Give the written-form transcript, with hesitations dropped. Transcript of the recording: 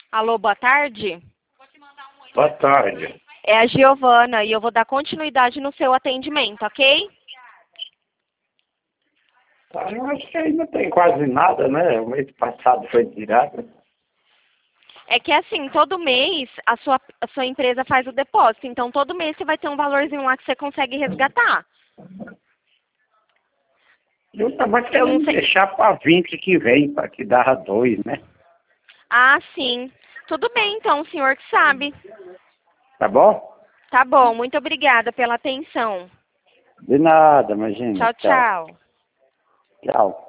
Alô, boa tarde. Boa tarde. É a Giovana e eu vou dar continuidade no seu atendimento, ok? Tá, eu acho que aí não tem quase nada, né? O mês passado foi tirado. É que assim, todo mês a sua empresa faz o depósito, então todo mês você vai ter um valorzinho lá que você consegue resgatar. Eu tava Eu não querendo sei. deixar para 20 que vem, para que dava 2, né? Ah, sim. Tudo bem, então, o senhor que sabe. Tá bom? Tá bom, muito obrigada pela atenção. De nada, imagina. Tchau, Tchau. tchau. Tchau.